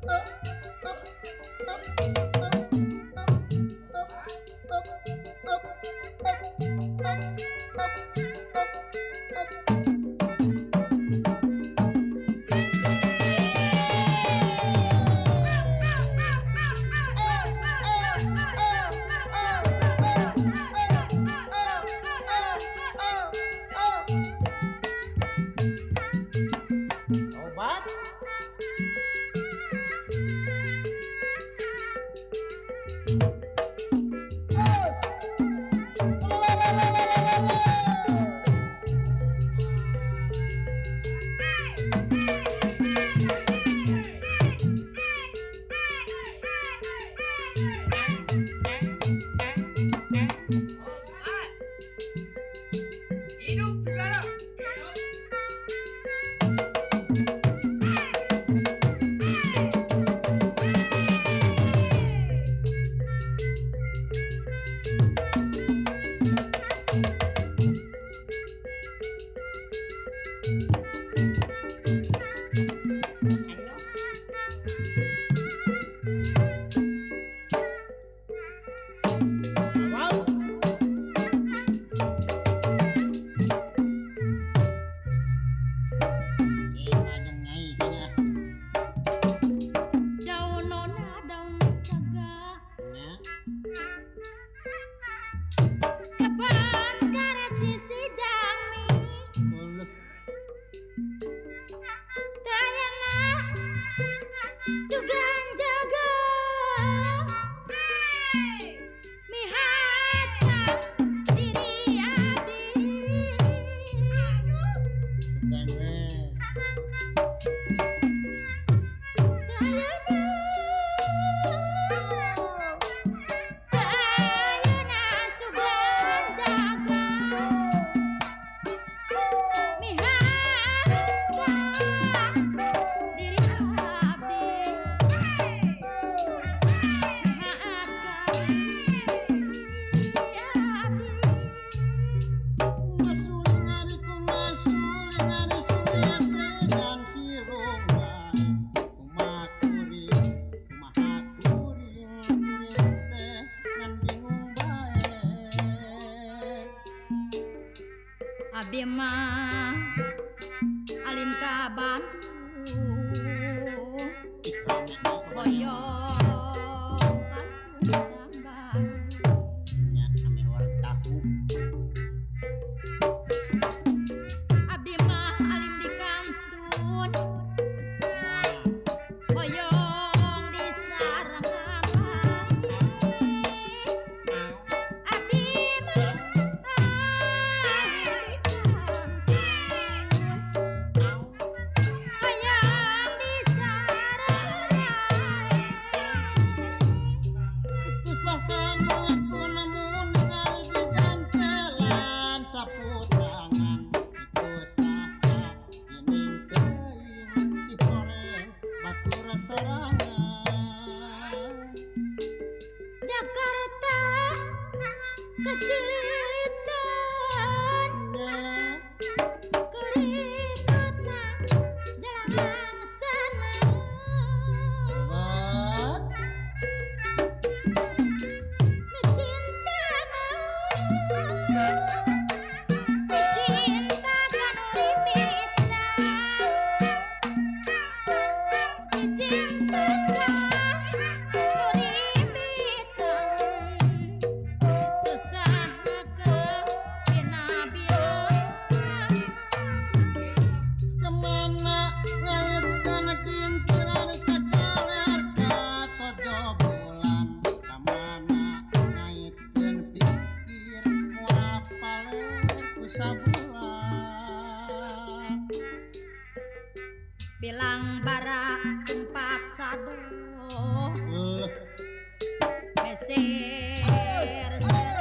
Obat. Hidup segala. Awas. Cing ajeng nyai kayaknya. Daun nona daun jaga Nya. kapan karet sisi jami Uluh. tayana sugan jaga mihata diri abdi Sugan we. Tayana sugan jaga mihata diri abdi Masuli ngari suliat dengan si Rombai. Kumakuring teh ngan bingung bae. abdi mah alim ka Bandung Ih, rame nih. boyong kasundang Bandung Nya ame wareg tahu. abdi mah alim di kantun Moal. boyong di sarangan abdi mah alim di kantun hayang di sarangan Itu sahanu itu namun ningali digantelan sapu tangan. Itu saha geuning teuing si horeng batur sorangan. Jakarta kecililitan Nya kerikut mah jalan sana obat. mi cinta mah mi cinta kanu ripita mi cinta kanu ripita susah ke dina bilang Kemana ngaitkan kintiran kakaler ka tojo bulan. Kamana ngaitkan pikir moal paler ku sabulan. bilang bara tempat sado Uluh. meser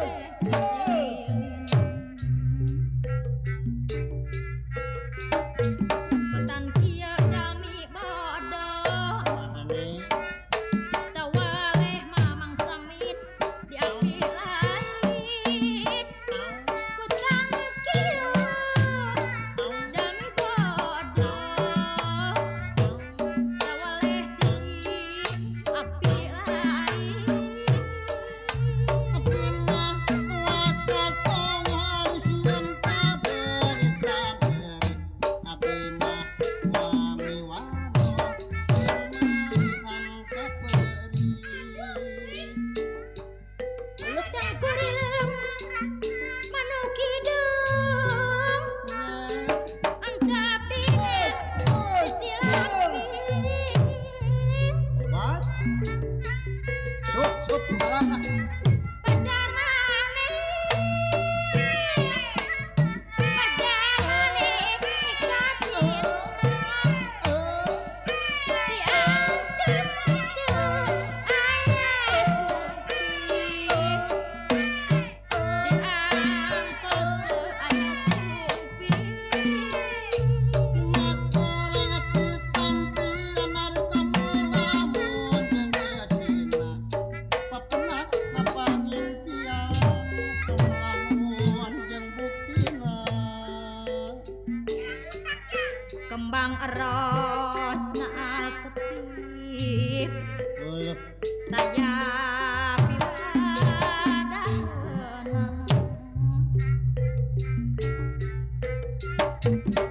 petan kieu jalmi bodoh Kumaha nih? tawaleh mamang samit di akhirat kutang kieu jalmi bodoh tawaleh di Alam nah. pacar manis ikat cinta diangkus teu aya supi diangkus teu aya supi Makorang ati tampian ari kamu lamun jeung geusina papenak napa ngimpian lamun jeung buktina kembang eros naal ketip Uluk tayap ibadah